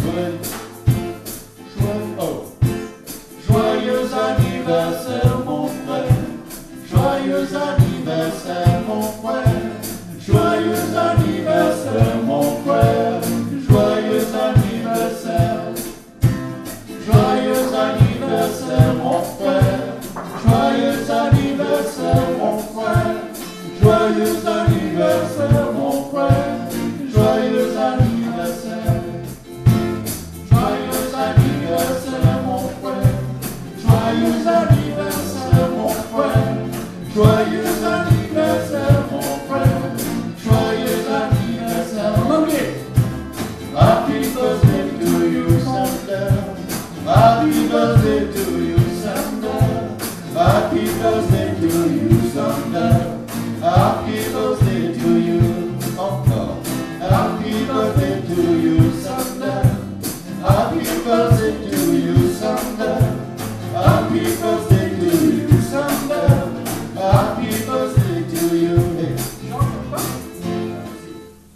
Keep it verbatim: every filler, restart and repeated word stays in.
Joyeux, joyeux, oh. Joyeux anniversaire mon frère, joyeux anniversaire mon frère, joyeux anniversaire mon frère, joyeux anniversaire, joyeux anniversaire mon frère, joyeux anniversaire mon frère, joyeux anniversaire mon frère, joyeux anniversaire, joyeux anniversaire mon frère, joyeux anniversaire mon frère, joyeux anniversaire mon frère, joyeux anniversaire, Monkey. Happy birthday to you, Santa. Happy birthday to you, Santa. Happy birthday to you, Santa. Happy birthday to you, encore. Happy birthday to you, Santa. Happy birthday to you, Santa. Happy birthday.